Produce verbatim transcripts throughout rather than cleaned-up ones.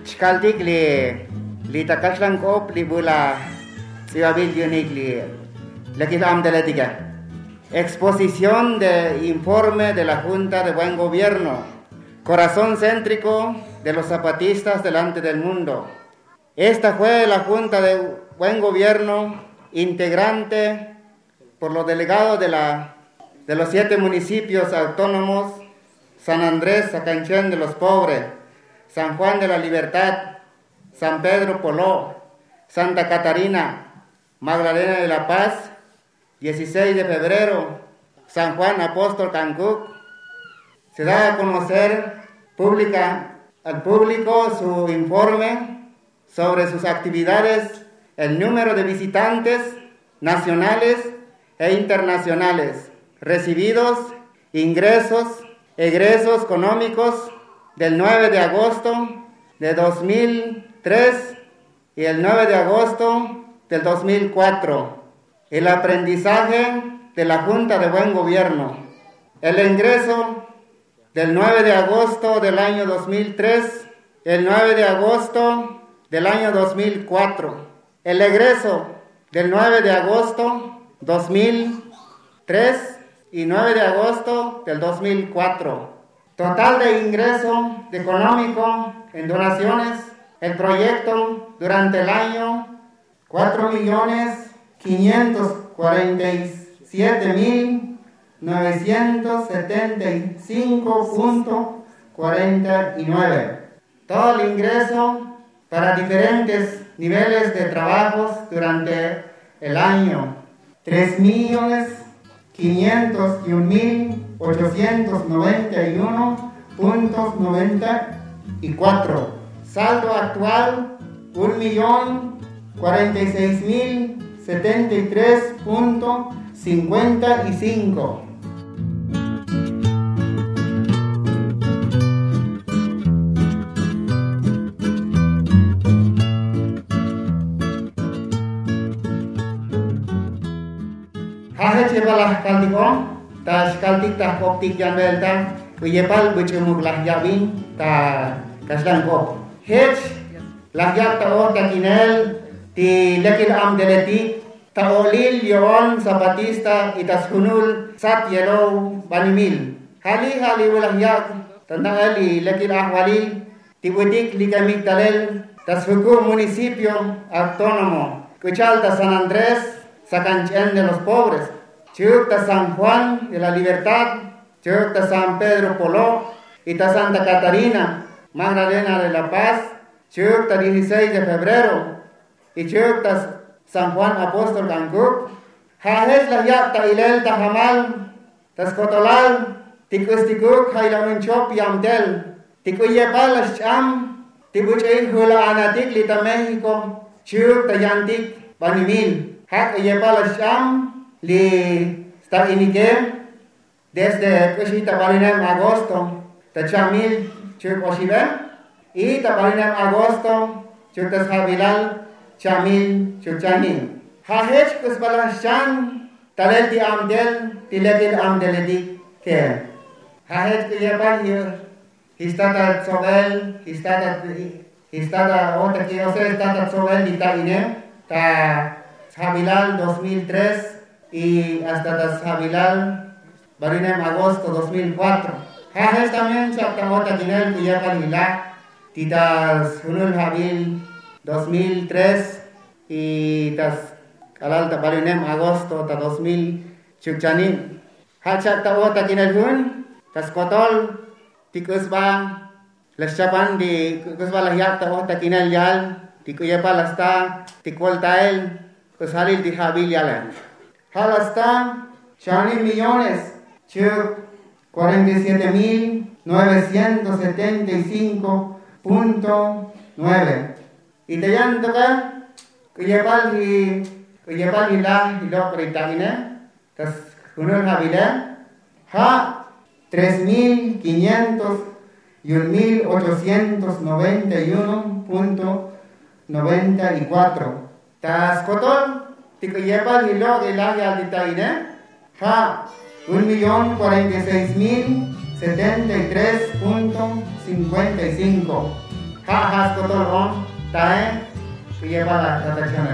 Chkaltik li li takashlan kop li bula siwabil yunik li lekit am de letiga. Exposición de informe de la Junta de Buen Gobierno. Corazón céntrico de los zapatistas delante del mundo. Esta fue la Junta de Buen Gobierno, integrante por los delegados de, la, de los siete municipios autónomos: San Andrés, Sacanchén de los Pobres, San Juan de la Libertad, San Pedro Poló, Santa Catarina, Magdalena de la Paz, dieciséis de febrero, San Juan Apóstol Cancuc. Se da a conocer pública, al público su informe sobre sus actividades, el número de visitantes nacionales e internacionales recibidos, ingresos, egresos económicos del nueve de agosto de dos mil tres y el nueve de agosto del dos mil cuatro. El aprendizaje de la Junta de Buen Gobierno. El ingreso del nueve de agosto del año dos mil tres, el nueve de agosto del año dos mil cuatro. El egreso del nueve de agosto dos mil tres y nueve de agosto del dos mil cuatro. Total de ingreso de económico en donaciones, el proyecto durante el año cuatro millones quinientos cuarenta y siete mil novecientos setenta y cinco punto cuarenta y nueve. Todo el ingreso para diferentes niveles de trabajos durante el año tres millones quinientos y un mil ochocientos noventa y uno punto noventa y cuatro. Saldo actual un millón cuarenta y seis mil setenta y tres punto cincuenta y cinco. Hahe cebalah kaltikong, tas kaltik tah koptik yang belta, kuyepal bucumuk lah yabing ta kaslan kop. Hech lah yak ta oh takinel ti lekil am deleti taolil yon zapatista itas hunul sat yellow banimil. Hali hali ulah yak tanda ali lekil ahwalil ti budik likamik talel tas hukum municipio autónomo. Kuchal ta San Andrés, Sacanchén de los Pobres, Chukta San Juan de la Libertad, Chukta San Pedro Poló, Ita Santa Catarina, Magdalena de la Paz, Chukta dieciséis de febrero, y Chukta San Juan Apóstol Cancuc. Hahes la yakta ilel tahamal, taskotolal, tikustikuk hailamunchop yamtel, tikuyepal asham, tibuchay hula anatik lita México, Chukta yantik banimil. Hak uyepal asham li sta inike desde kushita balinem agosto tachamil chuk oshiben y tabalinem agosto chuk tashabilal chamil chuk chanin hahech kusbalashchan talel ti amdel tilekil amdeledi ke hahech kuyepal hier histata sobel histata histata otra que ose histata sobel dita ine ta Jabilal dos mil tres y hasta Jabilal Barinem agosto dos mil cuatro. Hahes también Chactamota Kinel Kuyapal Hila Titas Hunul Jabil dos mil tres y Tas Kalalta Barinem agosto ta dos mil Chukchanin. Hachactamota Kinel Hun Tas Kotol Tikusba Leschapan di Kusba Lahyakta Ota Kinel Yal Tikuyapal hasta Tikwaltael Salil di Jabil yalan. Hal hasta Shani millones, Chuk cuarenta y siete mil novecientos setenta y cinco punto nueve. Y te yan toca, kuyepal hi, kuyepal hila hilo peritagine, tas kunul Jabile, ha tres mil quinientos y un mil ochocientos noventa y uno punto noventa y cuatro. Tas kotol tikuyepal hilo ilah yalditaine ha un millón cuarenta y seis mil setenta y tres punto cincuenta y cinco. Cajas Cotolón, Tae, que lleva la protección.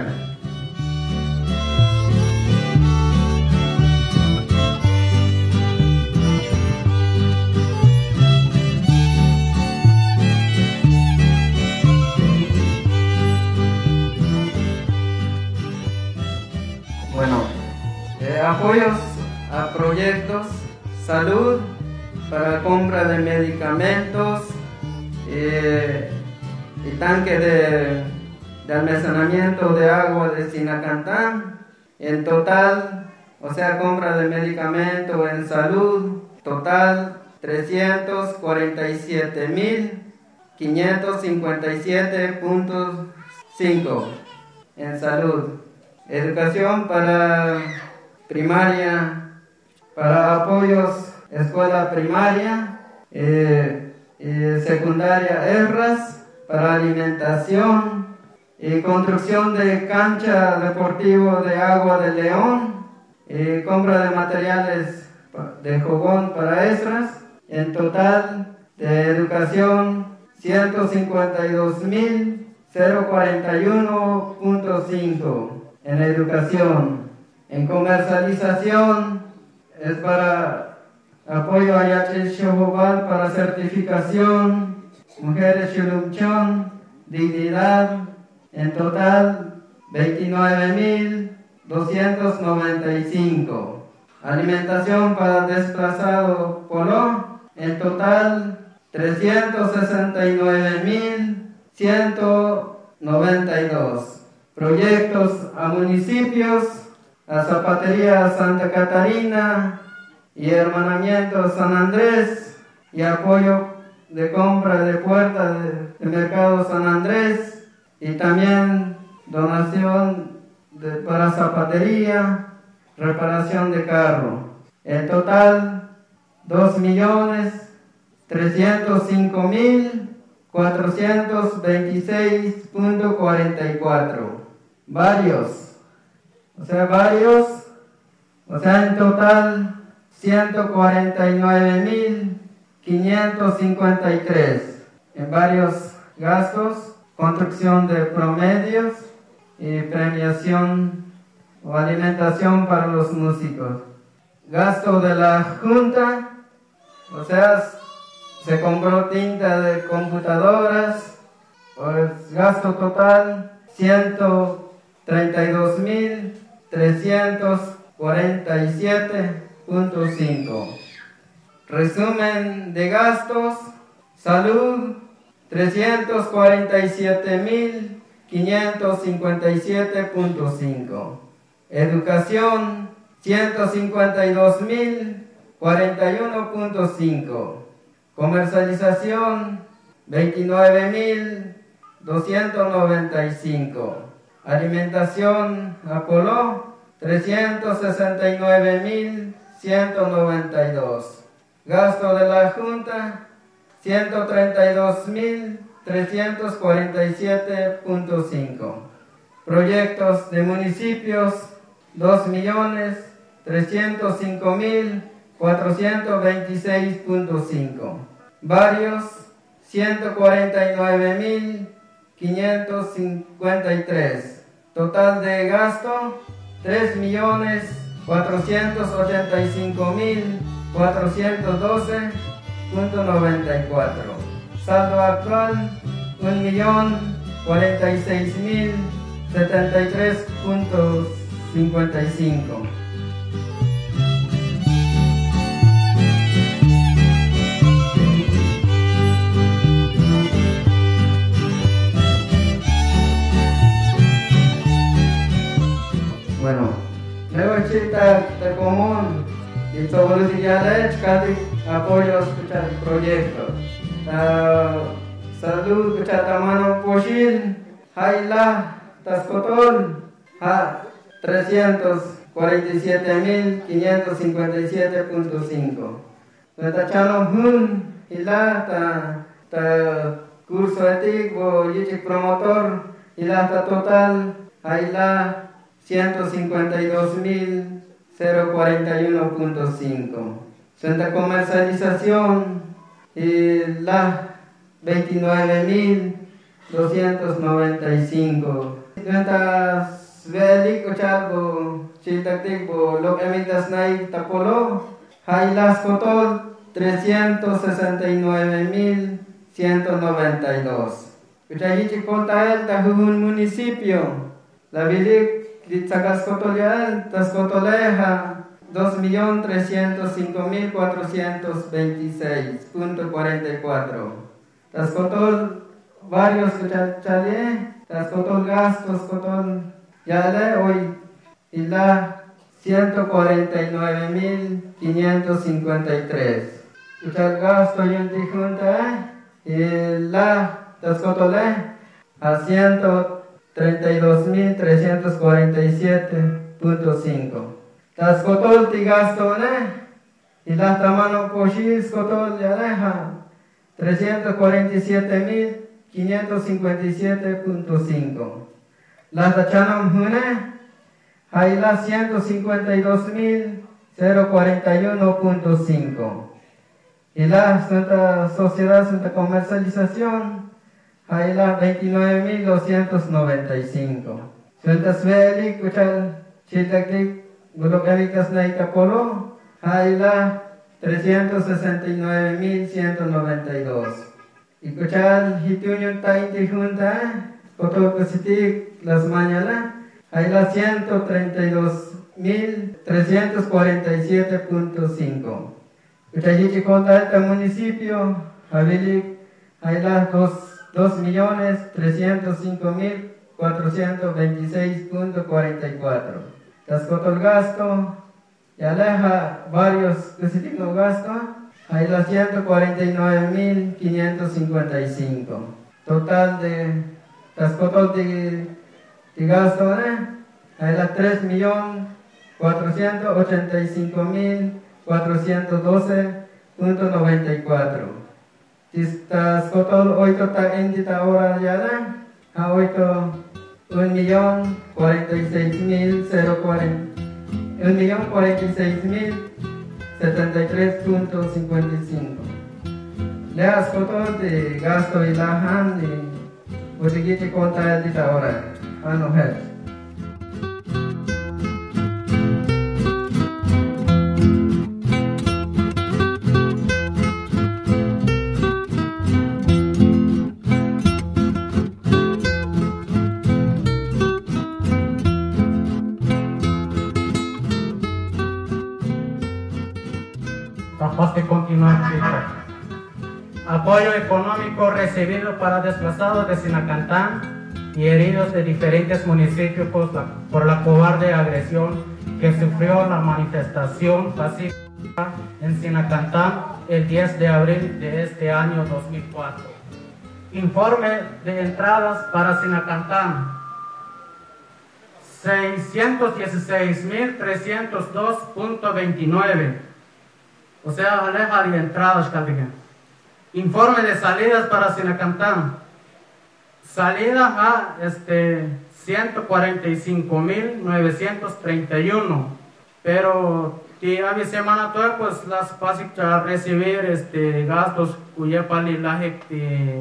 Bueno, eh, apoyos a proyectos, salud, para compra de medicamentos, eh, y tanque de, de almacenamiento de agua de Sinacantán. En total, o sea, compra de medicamentos en salud, total trescientos cuarenta y siete mil quinientos cincuenta y siete punto cinco en salud. Educación para primaria, para apoyos, escuela primaria, eh, eh, secundaria ERRAS, para alimentación, y construcción de cancha deportivo de Agua de León, y compra de materiales de jugón para ESRAS. En total de educación ciento cincuenta y dos mil cuarenta y uno punto cinco. En educación. En comercialización es para apoyo a Yachel Shobobal para certificación, mujeres Shulumchon, dignidad, en total veintinueve mil doscientos noventa y cinco. Alimentación para desplazado Polo, en total trescientos sesenta y nueve mil ciento noventa y dos. Proyectos a municipios, a Zapatería Santa Catarina y Hermanamiento San Andrés, y apoyo de compra de puerta de, de Mercado San Andrés, y también donación de, para zapatería, reparación de carro. En total, dos millones trescientos cinco mil cuatrocientos veintiséis punto cuarenta y cuatro. Varios, o sea, varios, o sea, en total ciento cuarenta y nueve mil quinientos cincuenta y tres en varios gastos, construcción de promedios y premiación o alimentación para los músicos. Gasto de la Junta, o sea, se compró tinta de computadoras, pues gasto total ciento treinta y dos mil trescientos cuarenta y siete punto cinco. Resumen de gastos: salud trescientos cuarenta y siete mil quinientos cincuenta y siete punto cinco. Educación ciento cincuenta y dos mil cuarenta y uno punto cinco. Comercialización veintinueve mil doscientos noventa y cinco. Alimentación Apoló trescientos sesenta y nueve mil ciento noventa y dos. Gasto de la Junta ciento treinta y dos mil trescientos cuarenta y siete punto cinco. Proyectos de municipios dos millones trescientos cinco mil cuatrocientos veintiséis punto cinco. Varios ciento cuarenta y nueve mil quinientos cincuenta y tres. Total de gasto tres millones cuatrocientos ochenta y cinco mil cuatrocientos doce punto noventa y cuatro. Saldo actual un millón cuarenta y seis mil setenta y tres punto cincuenta y cinco. Bueno, luego chita de común y sobre el día de casi apoyo escuchar proyectos. Salud escuchar mano pochil, Haila, Tascotol, ha trescientos cuarenta y siete mil quinientos cincuenta y siete punto cinco. Tachano Hun, Hila, ta, ta curso ético, yichik promotor, Hila, ta total, Haila, ciento cincuenta y dos mil cuarenta y uno punto cinco. Santa comercialización y la veintinueve mil doscientos noventa y cinco. Mientras velik ochalbo chiltaktik bo lok emitas nai tapolo Jailas Cotol trescientos sesenta y nueve mil ciento noventa y dos. Uchayichi Contael Tajujun municipio. La Vilik Litzagas Cotoleal Tascotoleja dos millones trescientos cinco mil cuatrocientos veintiséis punto cuarenta y cuatro. Tascotol varios Uchachale. Tascotol gastos Cotol Yale hoy y la ciento cuarenta y nueve mil quinientos cincuenta y tres. Uchal gasto yunti junta y la tascotole a ciento treinta y dos mil trescientos cuarenta y siete punto cinco. Tascotol ti gasto y la tamano poshis cotol yareja trescientos cuarenta y siete mil quinientos cincuenta y siete punto cinco. La tachanam june Jaila ciento cincuenta y dos mil cuarenta y uno punto cinco. Y la Santa Sociedad Santa Comercialización Jaila veintinueve mil doscientos noventa y cinco. Santa Svelik Kuchal Chiltaktik Gulokalikas Naitapolo Jaila trescientos sesenta y nueve mil ciento noventa y dos. Y Kuchal Hitunyun Tainti Junta Kotokositik Las Mañanas hay la ciento treinta y dos mil trescientos cuarenta y siete punto cinco. Uchayichi Conta este municipio, Jabilik, hay las dos millones trescientos cinco mil cuatrocientos veintiséis punto cuarenta y cuatro. Tascotol gasto, y aleja varios específicos gastos, hay la ciento cuarenta y nueve mil quinientos cincuenta y cinco. Total de Tascotol de y gasto hay las tres millones cuatrocientos ochenta y cinco mil cuatrocientos doce punto noventa y cuatro. Estas cotol oito ta endita ahora ya a oito un millón cuarenta y seis mil cero cuarenta un millón cuarenta y seis mil setenta y tres punto cincuenta y cinco. Leas cotol de gasto y la hand y botiquiche conta endita ahora. Ano head. Capaz de continuar. Apoyo económico recibido para desplazados de Sinacantán y heridos de diferentes municipios por la, por la cobarde agresión que sufrió la manifestación pacífica en Sinacantán el diez de abril de este año dos mil cuatro. Informe de entradas para Sinacantán: seiscientos dieciséis mil trescientos dos punto veintinueve. O sea, aleja de entradas, Caldigan. Informe de salidas para Sinacantán: salida a este, ciento cuarenta y cinco mil novecientos treinta y uno, pero que a mi semana toda pues las básicas a recibir este, gastos cuya palilaje que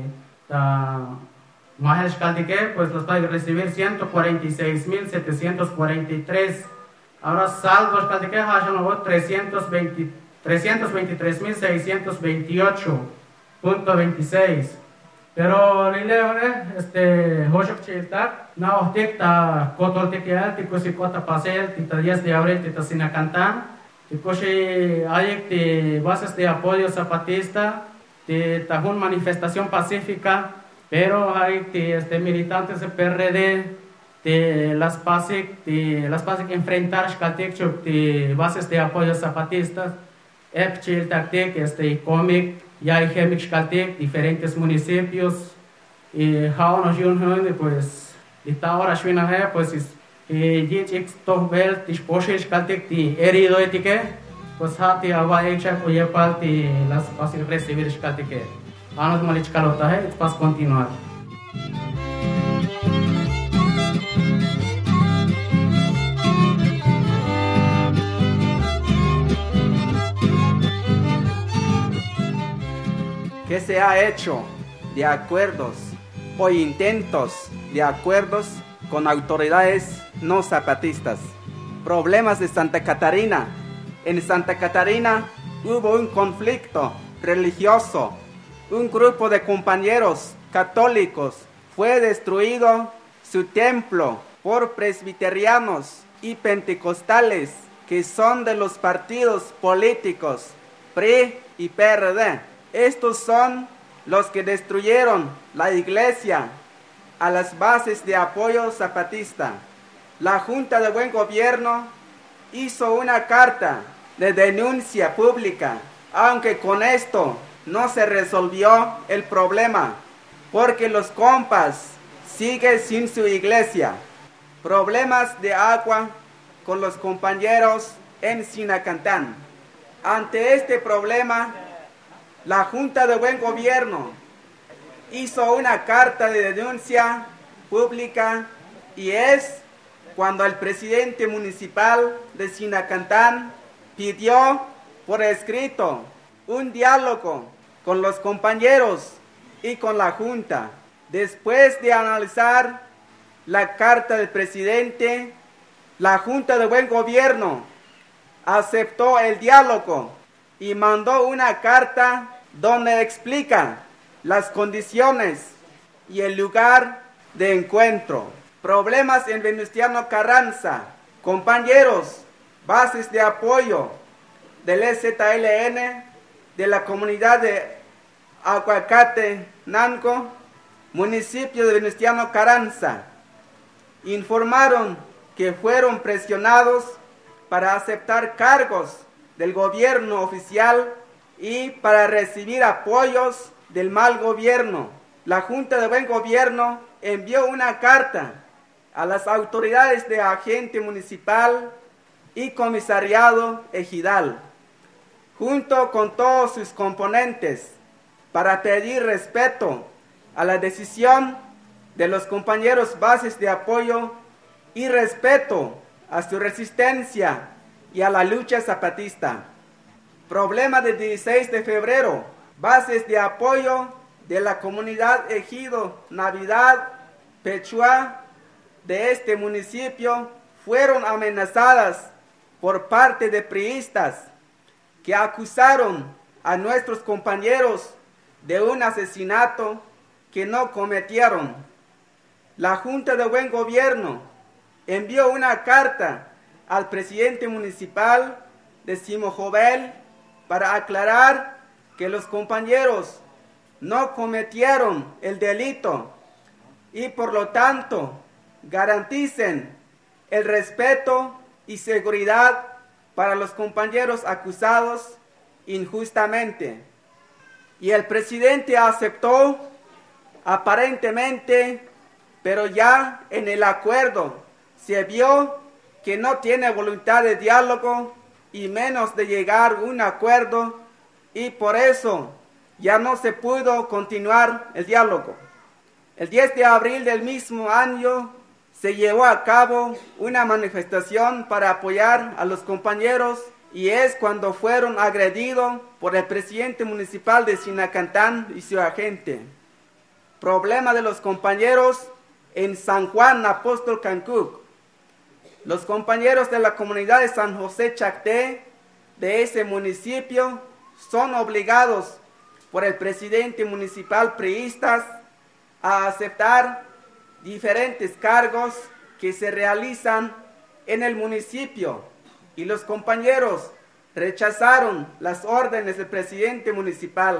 más caldique pues los va a recibir ciento cuarenta y seis mil setecientos cuarenta y tres. Ahora saldos caldique hayan trescientos veintitrés mil seiscientos veintiocho punto veintiséis. Pero lileo este hoshok chiltak na ohtik ta kotol tikial tikusi kota pasel tita diez de abril tita Sinacantán tikusi ayek ti bases de apoyo zapatista ti tajun manifestación pacífica, pero hay ti este militantes de P R D ti las basic ti las basic enfrentar shkatik ti bases de apoyo zapatistas ep chiltak tik este cómic ya hay Gemix-Caltec, diferentes municipios, y Jaunos Yunhun, pues, y ahora Schwinahe, pues, y Jitix Tohbel, Tishposhish Caltec, ti herido etique, pues, Hati Awa Echa, Oyepal, ti las fácil recibir Caltec. Anos Malichcalotahe, es para continuar. ¿Qué se ha hecho de acuerdos o intentos de acuerdos con autoridades no zapatistas. Problemas de Santa Catarina. En Santa Catarina hubo un conflicto religioso. Un grupo de compañeros católicos fue destruido su templo por presbiterianos y pentecostales que son de los partidos políticos P R I y P R D. Estos son los que destruyeron la iglesia a las bases de apoyo zapatista. La Junta de Buen Gobierno hizo una carta de denuncia pública, aunque con esto no se resolvió el problema, porque los compas siguen sin su iglesia. Problemas de agua con los compañeros en Sinacantán. Ante este problema, la Junta de Buen Gobierno hizo una carta de denuncia pública y es cuando el presidente municipal de Sinacantán pidió por escrito un diálogo con los compañeros y con la Junta. Después de analizar la carta del presidente, la Junta de Buen Gobierno aceptó el diálogo y mandó una carta donde explica las condiciones y el lugar de encuentro. Problemas en Venustiano Carranza. Compañeros, bases de apoyo del E Z L N, de la comunidad de Aguacate, Nanco, municipio de Venustiano Carranza, informaron que fueron presionados para aceptar cargos del gobierno oficial y para recibir apoyos del mal gobierno. La Junta de Buen Gobierno envió una carta a las autoridades de agente municipal y comisariado ejidal, junto con todos sus componentes, para pedir respeto a la decisión de los compañeros bases de apoyo y respeto a su resistencia y a la lucha zapatista. Problema del dieciséis de febrero. Bases de apoyo de la comunidad Ejido Navidad Pechua de este municipio fueron amenazadas por parte de priistas que acusaron a nuestros compañeros de un asesinato que no cometieron. La Junta de Buen Gobierno envió una carta al presidente municipal de Simojovel para aclarar que los compañeros no cometieron el delito y por lo tanto garanticen el respeto y seguridad para los compañeros acusados injustamente. Y el presidente aceptó aparentemente, pero ya en el acuerdo se vio que no tiene voluntad de diálogo y menos de llegar a un acuerdo, y por eso ya no se pudo continuar el diálogo. El diez de abril del mismo año se llevó a cabo una manifestación para apoyar a los compañeros y es cuando fueron agredidos por el presidente municipal de Sinacantán y su agente. Problema de los compañeros en San Juan Apóstol Cancuc. Los compañeros de la comunidad de San José Chacté de ese municipio son obligados por el presidente municipal priistas a aceptar diferentes cargos que se realizan en el municipio y los compañeros rechazaron las órdenes del presidente municipal.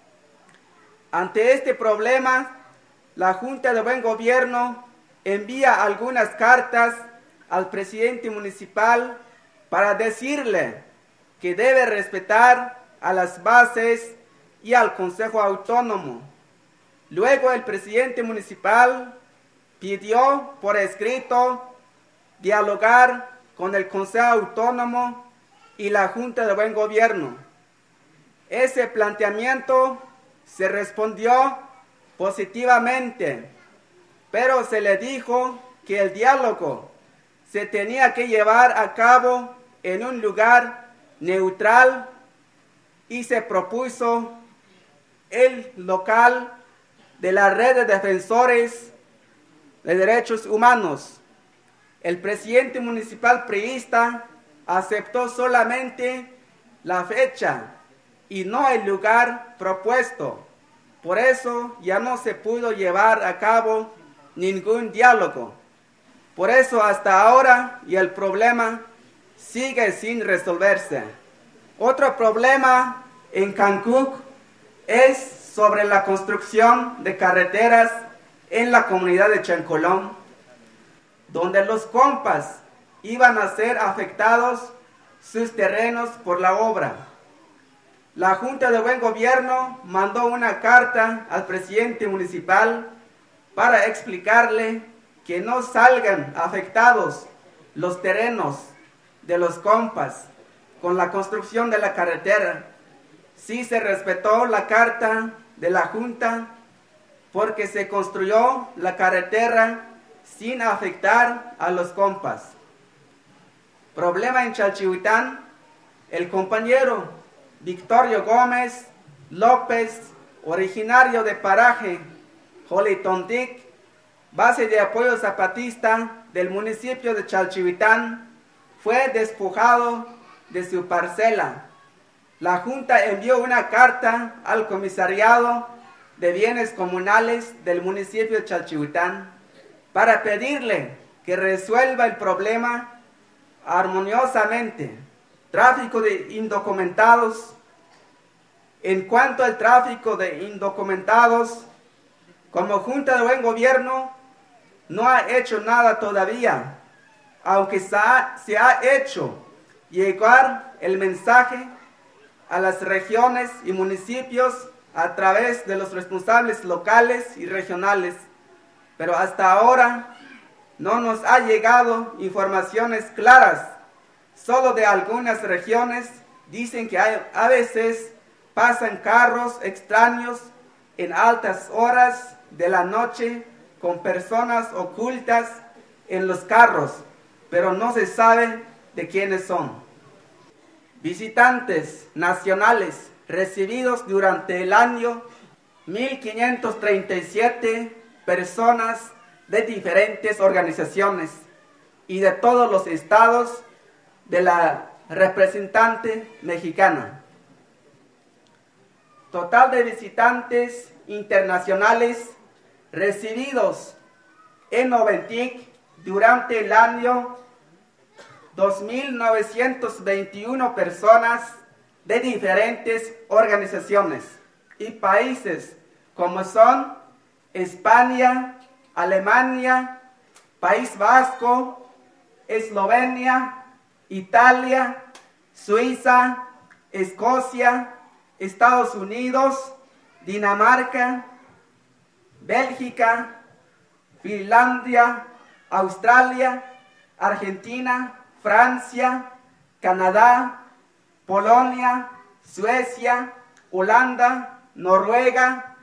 Ante este problema, la Junta de Buen Gobierno envía algunas cartas al presidente municipal para decirle que debe respetar a las bases y al Consejo Autónomo. Luego el presidente municipal pidió por escrito dialogar con el Consejo Autónomo y la Junta de Buen Gobierno. Ese planteamiento se respondió positivamente, pero se le dijo que el diálogo se tenía que llevar a cabo en un lugar neutral y se propuso el local de la red de defensores de derechos humanos. El presidente municipal priista aceptó solamente la fecha y no el lugar propuesto. Por eso ya no se pudo llevar a cabo ningún diálogo. Por eso hasta ahora y el problema sigue sin resolverse. Otro problema en Cancún es sobre la construcción de carreteras en la comunidad de Chencolón, donde los compas iban a ser afectados sus terrenos por la obra. La Junta de Buen Gobierno mandó una carta al presidente municipal para explicarle que no salgan afectados los terrenos de los compas con la construcción de la carretera. Sí se respetó la carta de la Junta porque se construyó la carretera sin afectar a los compas. Problema en Chalchihuitán, el compañero Victorio Gómez López, originario de paraje Jolitontic, base de apoyo zapatista del municipio de Chalchihuitán, fue despojado de su parcela. La Junta envió una carta al Comisariado de Bienes Comunales del municipio de Chalchihuitán para pedirle que resuelva el problema armoniosamente. Tráfico de indocumentados. En cuanto al tráfico de indocumentados, como Junta de Buen Gobierno no ha hecho nada todavía, aunque se ha, se ha hecho llegar el mensaje a las regiones y municipios a través de los responsables locales y regionales, pero hasta ahora no nos ha llegado informaciones claras. Solo de algunas regiones dicen que hay, a veces pasan carros extraños en altas horas de la noche con personas ocultas en los carros, pero no se sabe de quiénes son. Visitantes nacionales recibidos durante el año, mil quinientos treinta y siete personas de diferentes organizaciones y de todos los estados de la representante mexicana. Total de visitantes internacionales recibidos en Oventic durante el año, dos mil novecientas veintiuna personas de diferentes organizaciones y países como son España, Alemania, País Vasco, Eslovenia, Italia, Suiza, Escocia, Estados Unidos, Dinamarca, Bélgica, Finlandia, Australia, Argentina, Francia, Canadá, Polonia, Suecia, Holanda, Noruega,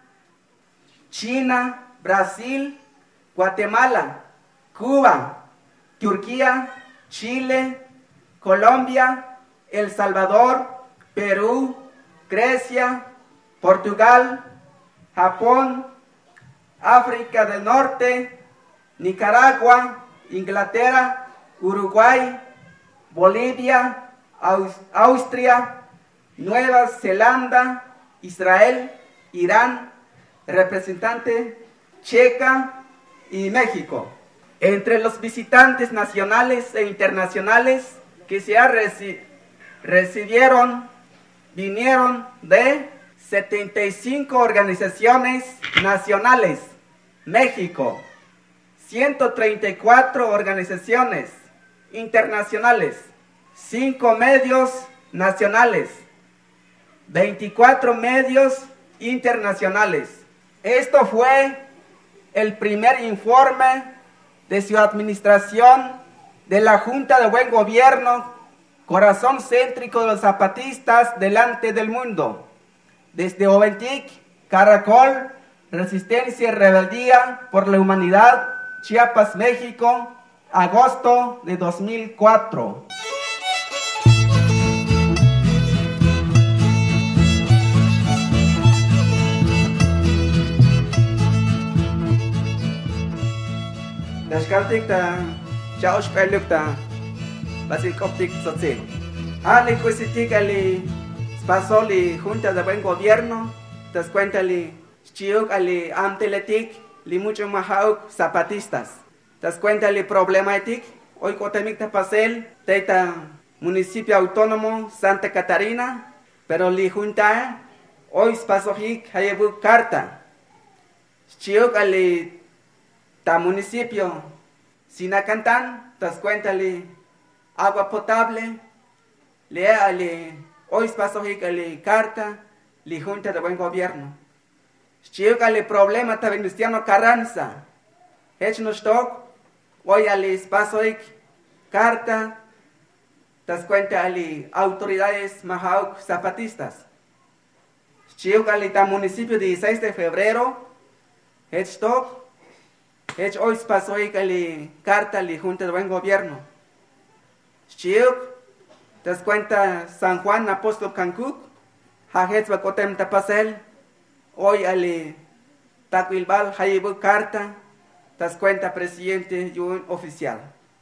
China, Brasil, Guatemala, Cuba, Turquía, Chile, Colombia, El Salvador, Perú, Grecia, Portugal, Japón, África del Norte, Nicaragua, Inglaterra, Uruguay, Bolivia, Aus- Austria, Nueva Zelanda, Israel, Irán, representante Checa y México. Entre los visitantes nacionales e internacionales que se ha reci- recibieron, vinieron de setenta y cinco organizaciones nacionales, México, ciento treinta y cuatro organizaciones internacionales, cinco medios nacionales, veinticuatro medios internacionales. Esto fue el primer informe de su administración de la Junta de Buen Gobierno, corazón céntrico de los zapatistas delante del mundo. Desde Oventic, Caracol, Resistencia y Rebeldía por la Humanidad, Chiapas, México, agosto de dos mil cuatro. Dashkaltik ta Chaush Pelukta Basic Optic Social. Ali Cuisitic ali Spasoli Junta de Buen Gobierno. Das cuenta li Chiuk ali Amteletic li mucho mahauk zapatistas. Das cuenta li problematic. Hoy Cotemik ta Pasel Teta Municipio Autónomo Santa Catarina. Pero li Junta hoy Spasohik Hayebu Carta. Chiuk ali ta municipio Sinacantan, das cuenta li agua potable, le ali hoy paso li carta, li junta de buen gobierno. Chiuca li problema ta Venustiano Carranza, hech no stock, hoy ali paso carta, das cuenta ali autoridades mahauk zapatistas. Chiuca li ta municipio dieciséis de febrero, hech stock, Hech hoy pasó y carta li Junta de Buen Gobierno. Chiuk, das cuenta San Juan Apóstol Cancún, Hajetz Bacotem Tapasel, hoy ali Taquilbal Hayibu carta, das cuenta presidente y un oficial.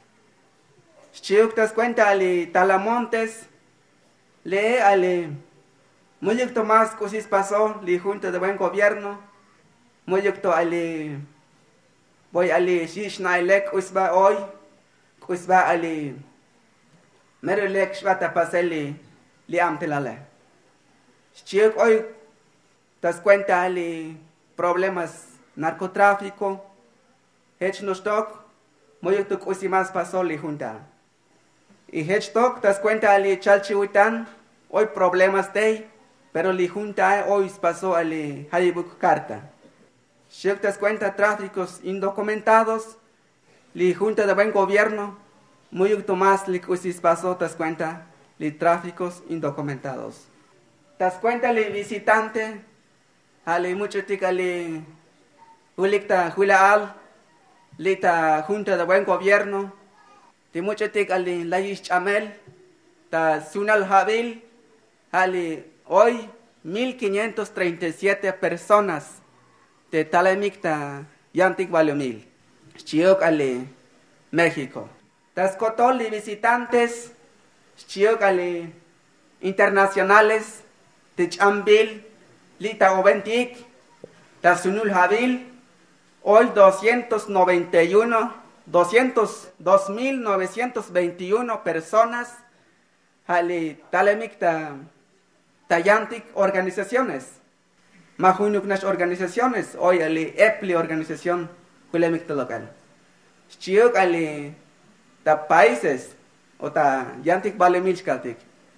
Chiuk, das cuenta ali Talamontes, lee ali Muyuk Tomás Cosis pasó li Junta de Buen Gobierno, Muyuk to ali Voy ali Shishnai usba hoy, usba ali Merulek Shvata Paseli Liam Telale. Chiuk hoy das cuenta ali problemas narcotráfico, Hech no stock, Moyutuk usimas pasó li junta. Y Hech tok das cuenta ali Chalchihuitan, hoy problemas de, pero li junta hoy pasó ali Hayibuk carta. Chiuk das cuenta tráficos indocumentados, li Junta de Buen Gobierno, muy más li cuisis pasó das cuenta li tráficos indocumentados. Das cuenta li visitante, ali mucho tica li hulikta huilaal, li ta Junta de Buen Gobierno, ti mucho tica li layish chamel, ta sunal habil, ali hoy mil quinientos treinta y siete personas de Talemicta Yantic Valomil, Chiuk ali México. Das cotoli visitantes, Chiuk ali internacionales, de Chambil, Lita Oventic, das Sunul Habil, hoy doscientos noventa y uno, doscientos dos mil novecientos veintiuno personas, ali Talemicta Tayantic organizaciones. Mahunuknas organizaciones, hoy ali Epli organización, Huilemicta local. Chiuk ali ta países, o ta Yantic Balemilchkaltik.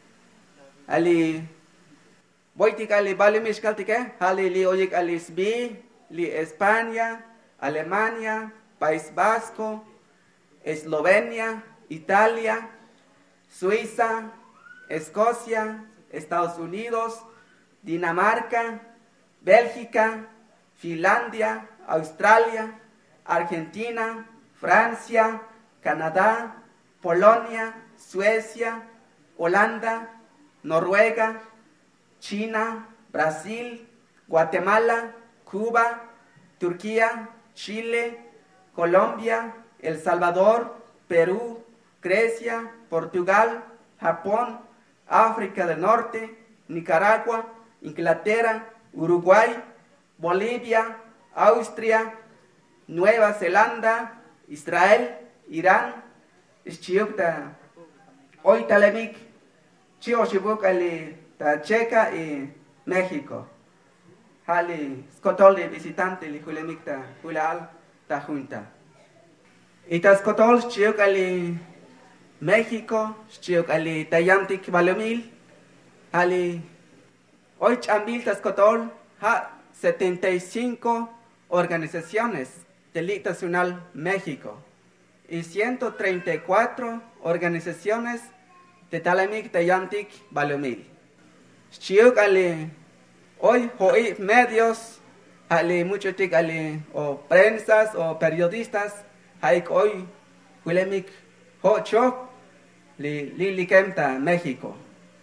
Ali Boitik ali Balemilchkaltik, ali li oyik ali Sbi, li España, Alemania, País Vasco, Eslovenia, Italia, Suiza, Escocia, Estados Unidos, Dinamarca, Bélgica, Finlandia, Australia, Argentina, Francia, Canadá, Polonia, Suecia, Holanda, Noruega, China, Brasil, Guatemala, Cuba, Turquía, Chile, Colombia, El Salvador, Perú, Grecia, Portugal, Japón, África del Norte, Nicaragua, Inglaterra, Uruguay, Bolivia, Austria, Nueva Zelanda, Israel, Irán, Chiukta, hoy Talemik, Chioshibuk ali ta Checa y México. Hali skotol de visitante li Huilemik ta Huilal ta Junta. Y ta skotol Chiuk ali México, Chiuk ali Tayantic Valomil, ali hoy Chambil Tascotol ha setenta y cinco organizaciones del Liga Nacional México y ciento treinta y cuatro organizaciones de Talemik Tayantic Valomil. Chiuk ali hoy hoy medios ali mucho tic ali o prensas o periodistas hay hoy Huilemik hocho li li likemta México.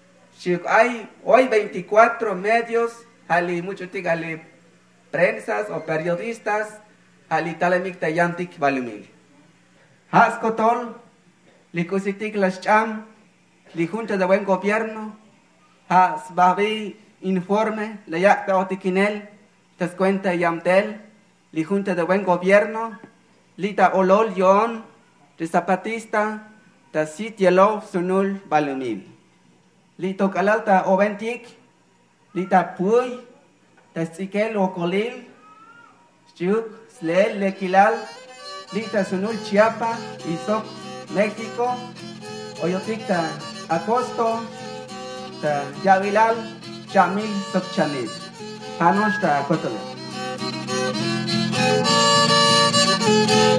Hay hoy veinticuatro medios, ali mucho tic ali prensas o periodistas, ali Talemik Tayantic Valumil. Hascotol, li cusitic las cham, li Junta de Buen Gobierno, has babi informe, le yacta otiquinel, tas cuenta yamtel, li Junta de Buen Gobierno, lita olol yon, de zapatista, tas sitielo sunul balumil. Lito calalta oventic, lita puy, tas sikel ocolil, sjuk, slel, lequilal, lita sunul Chiapa, isop, México, oyoticta acosto, ta yavilal, chamil, sopchanil. Hanos ta kotole.